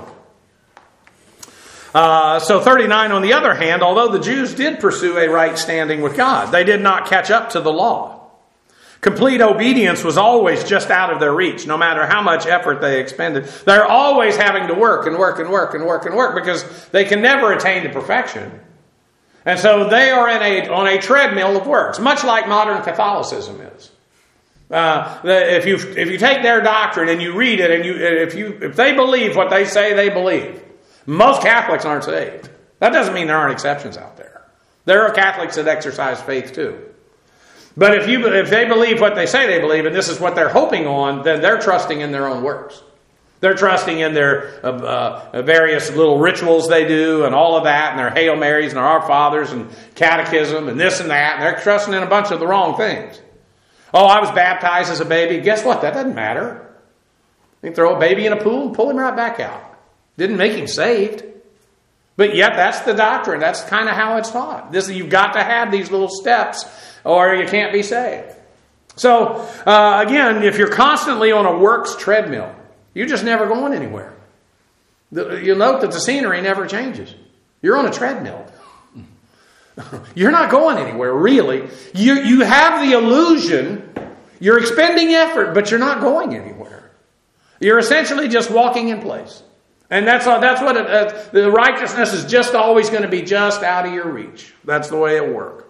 So 39, on the other hand, although the Jews did pursue a right standing with God, they did not catch up to the law. Complete obedience was always just out of their reach, no matter how much effort they expended. They're always having to work because they can never attain to perfection. And so they are on a treadmill of works, much like modern Catholicism is. If you take their doctrine and you read it, and if they believe what they say they believe, most Catholics aren't saved. That doesn't mean there aren't exceptions out there. There are Catholics that exercise faith too. But if they believe what they say they believe, and this is what they're hoping on, then they're trusting in their own works. They're trusting in their various little rituals they do and all of that, and their Hail Marys and their Our Fathers and catechism and this and that, and they're trusting in a bunch of the wrong things. Oh, I was baptized as a baby. Guess what? That doesn't matter. You can throw a baby in a pool and pull him right back out. Didn't make him saved. But yet that's the doctrine. That's kind of how it's taught. You've got to have these little steps or you can't be saved. So, again, if you're constantly on a works treadmill, you're just never going anywhere. You'll note that the scenery never changes. You're on a treadmill. You're not going anywhere, really. You have the illusion, you're expending effort, but you're not going anywhere. You're essentially just walking in place. And that's what the righteousness is just always going to be just out of your reach. That's the way it works.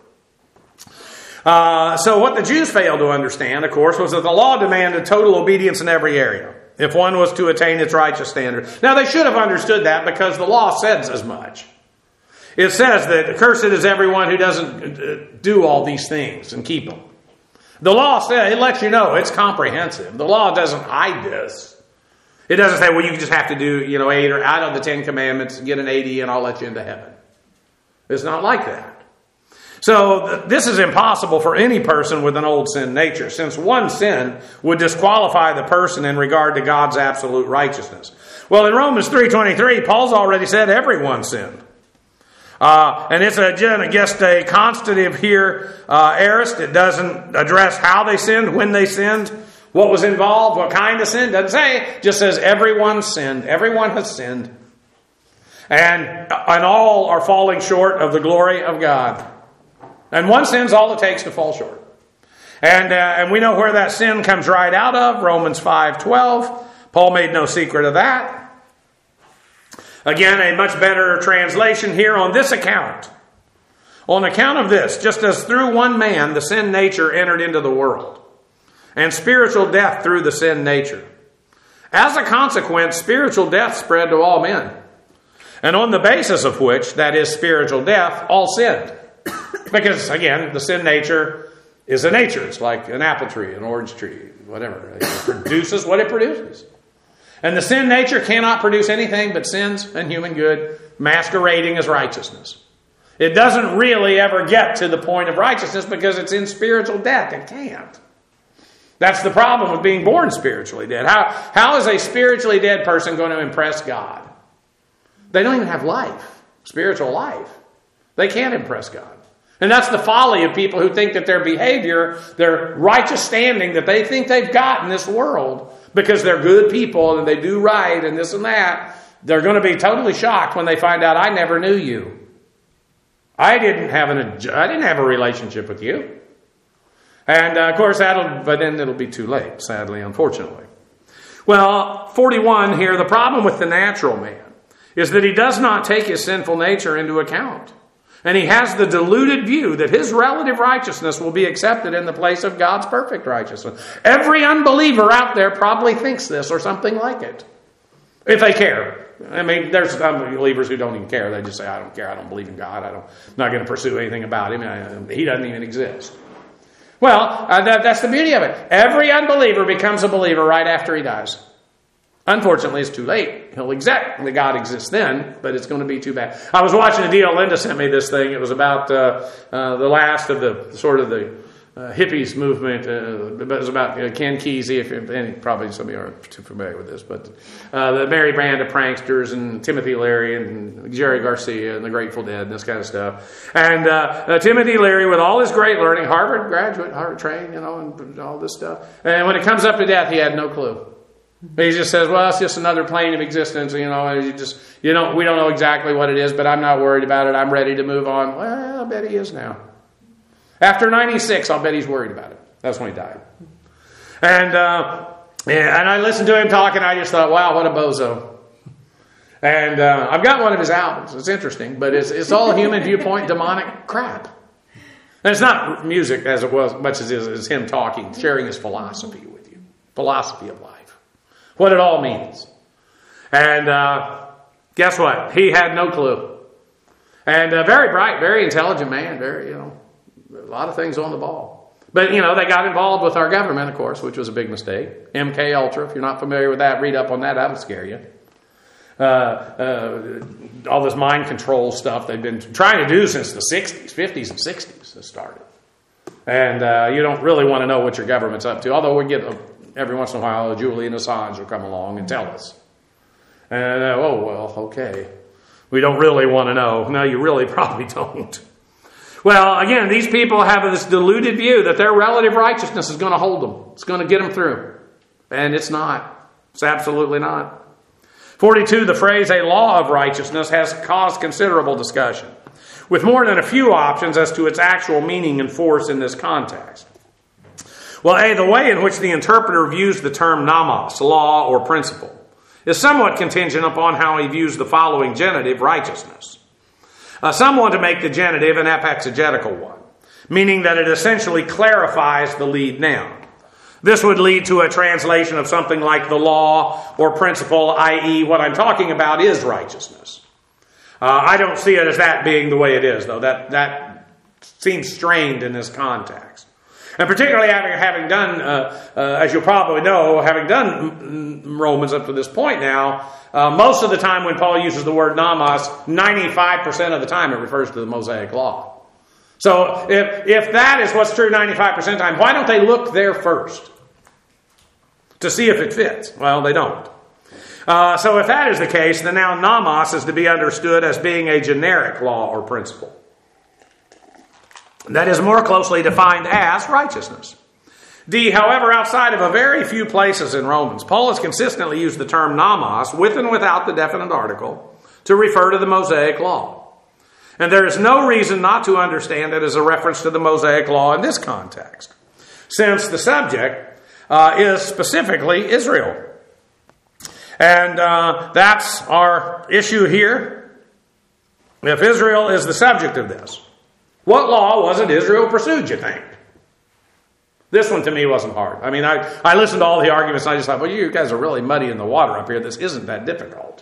So what the Jews failed to understand, of course, was that the law demanded total obedience in every area if one was to attain its righteous standard. Now, they should have understood that because the law says as much. It says that cursed is everyone who doesn't do all these things and keep them. The law says, it lets you know it's comprehensive. The law doesn't hide this. It doesn't say, well, you just have to do, 8 or out of the 10 commandments, get an 80 and I'll let you into heaven. It's not like that. So this is impossible for any person with an old sin nature, since one sin would disqualify the person in regard to God's absolute righteousness. Well, in Romans 3:23, Paul's already said everyone sinned. And it's just a constative here, aorist. It doesn't address how they sinned, when they sinned, what was involved, what kind of sin. It doesn't say. It just says everyone sinned. Everyone has sinned. And all are falling short of the glory of God. And one sin's all it takes to fall short. And we know where that sin comes right out of. Romans 5:12. Paul made no secret of that. Again, a much better translation here on this account. On account of this, just as through one man the sin nature entered into the world, and spiritual death through the sin nature. As a consequence, spiritual death spread to all men. And on the basis of which, that is spiritual death, all sinned. Because, again, the sin nature is a nature. It's like an apple tree, an orange tree, whatever. It produces what it produces. And the sin nature cannot produce anything but sins and human good masquerading as righteousness. It doesn't really ever get to the point of righteousness because it's in spiritual death. It can't. That's the problem with being born spiritually dead. How is a spiritually dead person going to impress God? They don't even have life, spiritual life. They can't impress God. And that's the folly of people who think that their behavior, their righteous standing that they think they've got in this world, because they're good people and they do right and this and that, they're going to be totally shocked when they find out, I never knew you. I didn't have a relationship with you. And of course, but then it'll be too late, sadly, unfortunately. Well, 41 here, the problem with the natural man is that he does not take his sinful nature into account. And he has the deluded view that his relative righteousness will be accepted in the place of God's perfect righteousness. Every unbeliever out there probably thinks this or something like it. If they care. I mean, there's unbelievers who don't even care. They just say, I don't care. I don't believe in God. I'm not going to pursue anything about him. He doesn't even exist. Well, that's the beauty of it. Every unbeliever becomes a believer right after he dies. Unfortunately, it's too late. He'll accept that God exists then, but it's going to be too bad. I was watching a deal. Linda sent me this thing. It was about the last of the sort of the hippies movement. It was about Ken Kesey. Probably some of you aren't too familiar with this, but the Merry Band of Pranksters and Timothy Leary and Jerry Garcia and the Grateful Dead and this kind of stuff. And Timothy Leary, with all his great learning, Harvard graduate, Harvard trained, and all this stuff. And when it comes up to death, he had no clue. He just says, well, it's just another plane of existence, we don't know exactly what it is, but I'm not worried about it. I'm ready to move on. Well, I bet he is now. After 96, I'll bet he's worried about it. That's when he died. And I listened to him talk, and I just thought, wow, what a bozo. And I've got one of his albums. It's interesting, but it's all human viewpoint, demonic crap. And it's not music as it was, much as it is him talking, sharing his philosophy with you. Philosophy of life. What it all means. And guess what? He had no clue. And very bright, very intelligent man. A lot of things on the ball. But, they got involved with our government, of course, which was a big mistake. MK Ultra, if you're not familiar with that, read up on that. That'll scare you. All this mind control stuff they've been trying to do since the 60s, 50s and 60s has started. And you don't really want to know what your government's up to, although we get every once in a while Julian Assange will come along and tell us. And, okay. We don't really want to know. No, you really probably don't. Well, again, these people have this deluded view that their relative righteousness is going to hold them. It's going to get them through. And it's not. It's absolutely not. 42, the phrase "a law of righteousness" has caused considerable discussion, with more than a few options as to its actual meaning and force in this context. Well, the way in which the interpreter views the term nomos, law or principle, is somewhat contingent upon how he views the following genitive, righteousness. Some want to make the genitive an epexegetical one, meaning that it essentially clarifies the lead noun. This would lead to a translation of something like the law or principle, i.e. what I'm talking about is righteousness. I don't see it as that being the way it is, though. That seems strained in this context. And particularly having done, as you'll probably know, having done Romans up to this point now, most of the time when Paul uses the word nomos, 95% of the time it refers to the Mosaic Law. So if that is what's true 95% of the time, why don't they look there first to see if it fits? Well, they don't. So if that is the case, the noun nomos is to be understood as being a generic law or principle. That is more closely defined as righteousness. However, outside of a very few places in Romans, Paul has consistently used the term nomos, with and without the definite article, to refer to the Mosaic Law. And there is no reason not to understand it as a reference to the Mosaic Law in this context, since the subject is specifically Israel. And that's our issue here. If Israel is the subject of this, what law was it Israel pursued, you think? This one to me wasn't hard. I mean, I listened to all the arguments and I just thought, well, you guys are really muddying the water up here. This isn't that difficult.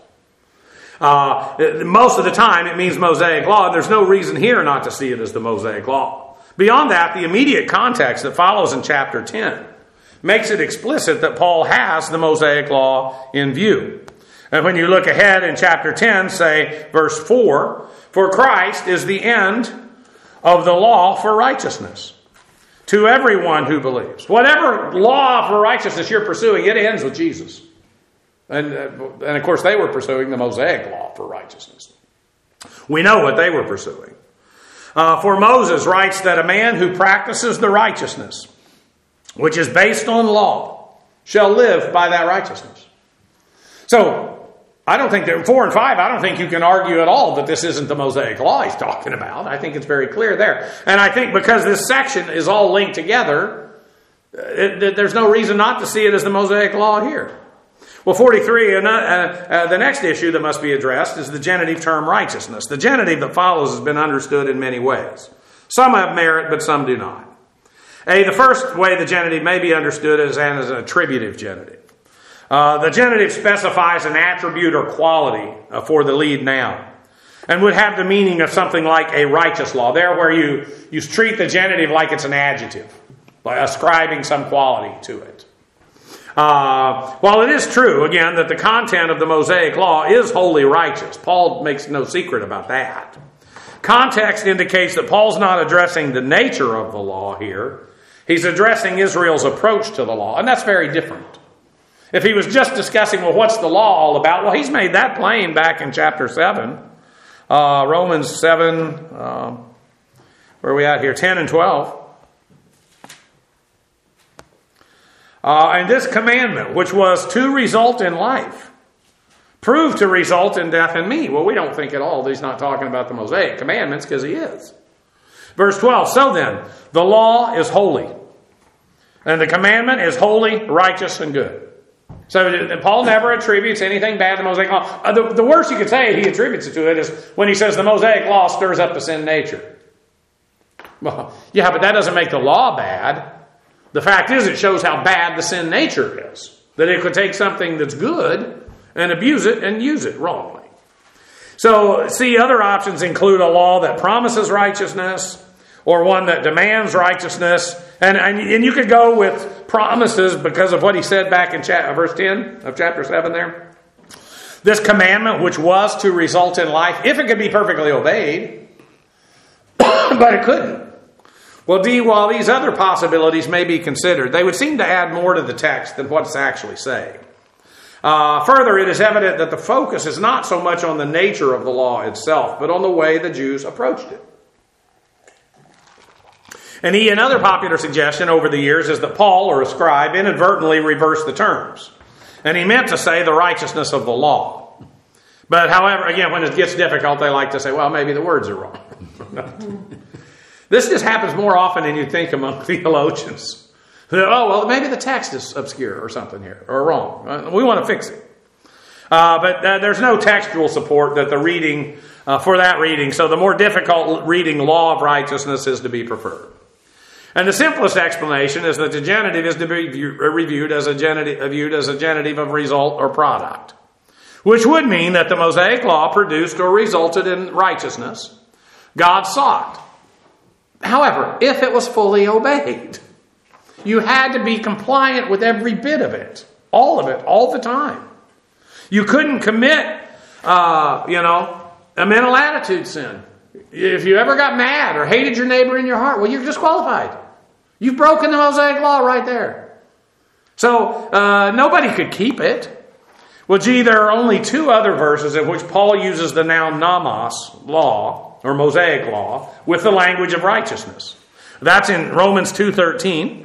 Most of the time it means Mosaic Law, and there's no reason here not to see it as the Mosaic Law. Beyond that, the immediate context that follows in chapter 10 makes it explicit that Paul has the Mosaic Law in view. And when you look ahead in chapter 10, say verse 4, "For Christ is the end of the law for righteousness to everyone who believes." Whatever law for righteousness you're pursuing, it ends with Jesus. And of course, they were pursuing the Mosaic Law for righteousness. We know what they were pursuing. For Moses writes that a man who practices the righteousness, which is based on law, shall live by that righteousness. So, I don't think that 4 and 5, I don't think you can argue at all that this isn't the Mosaic Law he's talking about. I think it's very clear there. And I think because this section is all linked together, there's no reason not to see it as the Mosaic Law here. Well, 43, the next issue that must be addressed is the genitive term righteousness. The genitive that follows has been understood in many ways. Some have merit, but some do not. The first way the genitive may be understood is as an attributive genitive. The genitive specifies an attribute or quality for the lead noun and would have the meaning of something like a righteous law. There where you treat the genitive like it's an adjective, by ascribing some quality to it. While it is true, again, that the content of the Mosaic Law is wholly righteous, Paul makes no secret about that. Context indicates that Paul's not addressing the nature of the law here. He's addressing Israel's approach to the law, and that's very different. If he was just discussing, well, what's the law all about? Well, he's made that plain back in chapter 7. Romans 7, where are we at here? 10 and 12. And this commandment, which was to result in life, proved to result in death in me. Well, we don't think at all that he's not talking about the Mosaic commandments, because he is. Verse 12, so then, the law is holy, and the commandment is holy, righteous, and good. So Paul never attributes anything bad to the Mosaic Law. The worst you could say he attributes it to it is when he says the Mosaic Law stirs up the sin nature. Well, yeah, but that doesn't make the law bad. The fact is it shows how bad the sin nature is. That it could take something that's good and abuse it and use it wrongly. So, see, other options include a law that promises righteousness, or one that demands righteousness. And you could go with promises because of what he said back in verse 10 of chapter 7 there. This commandment, which was to result in life, if it could be perfectly obeyed, but it couldn't. Well, while these other possibilities may be considered, they would seem to add more to the text than what it's actually saying. Further, it is evident that the focus is not so much on the nature of the law itself, but on the way the Jews approached it. And another popular suggestion over the years is that Paul, or a scribe, inadvertently reversed the terms. And he meant to say the righteousness of the law. But however, again, when it gets difficult, they like to say, well, maybe the words are wrong. This just happens more often than you think among theologians. Oh, well, maybe the text is obscure or something here, or wrong. We want to fix it. But there's no textual support that the reading, for that reading. So the more difficult reading, law of righteousness, is to be preferred. And the simplest explanation is that the genitive is to be viewed as a genitive of result or product, which would mean that the Mosaic law produced or resulted in righteousness God sought. However, if it was fully obeyed, you had to be compliant with every bit of it, all the time. You couldn't commit, a mental attitude sin. If you ever got mad or hated your neighbor in your heart, well, you're disqualified. You've broken the Mosaic law right there. So nobody could keep it. Well, there are only two other verses in which Paul uses the noun nomos, law, or Mosaic law, with the language of righteousness. That's in Romans 2:13.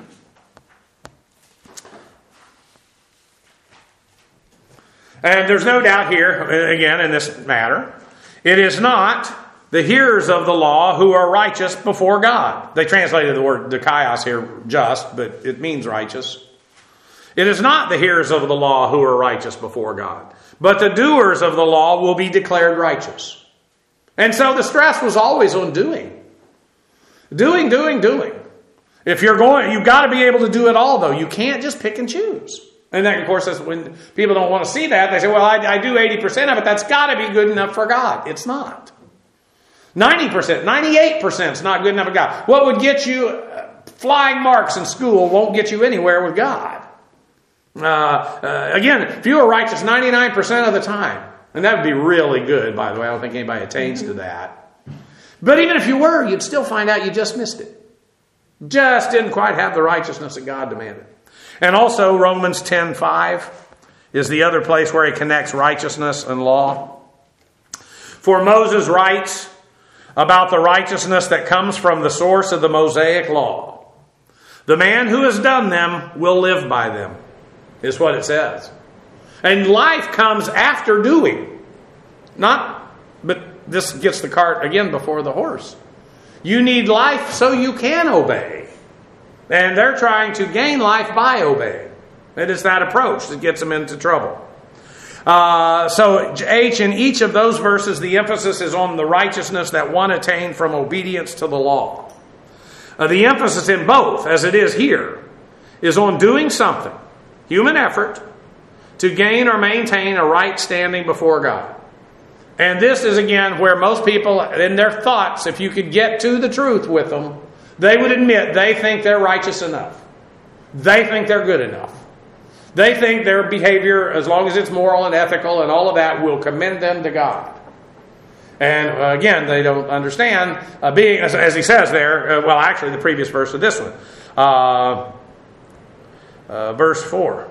And there's no doubt here, again, in this matter, it is not the hearers of the law who are righteous before God. They translated the word dikaios here just, but it means righteous. It is not the hearers of the law who are righteous before God, but the doers of the law will be declared righteous. And so the stress was always on doing. Doing. If you're going, you've got to be able to do it all, though. You can't just pick and choose. And then, of course, that's when people don't want to see that. They say, well, I do 80% of it. That's got to be good enough for God. It's not. 90%, 98% is not good enough for God. What would get you flying marks in school won't get you anywhere with God. Again, if you were righteous 99% of the time, and that would be really good, by the way. I don't think anybody attains to that. But even if you were, you'd still find out you just missed it. Just didn't quite have the righteousness that God demanded. And also Romans 10:5 is the other place where he connects righteousness and law. For Moses writes about the righteousness that comes from the source of the Mosaic law. The man who has done them will live by them, is what it says. And life comes after doing. But this gets the cart again before the horse. You need life so you can obey. And they're trying to gain life by obeying. It is that approach that gets them into trouble. So in each of those verses, the emphasis is on the righteousness that one attained from obedience to the law. The emphasis in both, as it is here, is on doing something, human effort, to gain or maintain a right standing before God. And this is, again, where most people, in their thoughts, if you could get to the truth with them, they would admit they think they're righteous enough. They think they're good enough. They think their behavior, as long as it's moral and ethical and all of that, will commend them to God. And again, they don't understand being, as he says there, actually the previous verse of this one. Verse 4.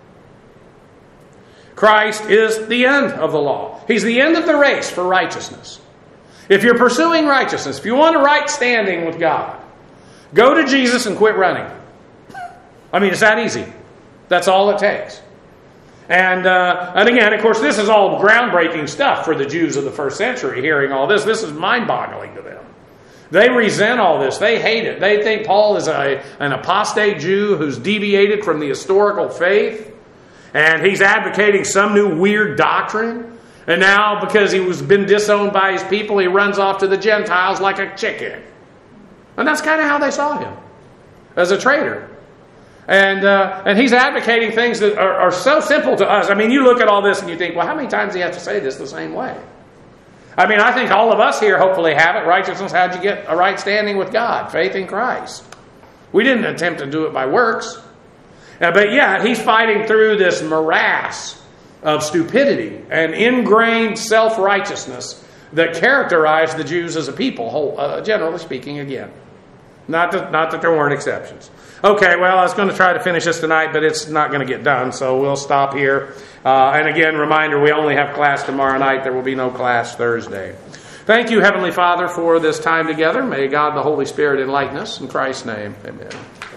Christ is the end of the law. He's the end of the race for righteousness. If you're pursuing righteousness, if you want a right standing with God, go to Jesus and quit running. I mean, it's that easy. That's all it takes. And again, of course, this is all groundbreaking stuff for the Jews of the first century, hearing all this. This is mind-boggling to them. They resent all this. They hate it. They think Paul is an apostate Jew who's deviated from the historical faith. And he's advocating some new weird doctrine. And now, because he was been disowned by his people, he runs off to the Gentiles like a chicken. And that's kind of how they saw him, as a traitor. And he's advocating things that are so simple to us. I mean, you look at all this and you think, well, how many times do you have to say this the same way? I mean, I think all of us here hopefully have it. Righteousness, how'd you get a right standing with God? Faith in Christ. We didn't attempt to do it by works. But yet, he's fighting through this morass of stupidity and ingrained self-righteousness that characterized the Jews as a people, generally speaking, again. Not that there weren't exceptions. Okay, well, I was going to try to finish this tonight, but it's not going to get done, so we'll stop here. And again, reminder, we only have class tomorrow night. There will be no class Thursday. Thank you, Heavenly Father, for this time together. May God the Holy Spirit enlighten us. In Christ's name, amen.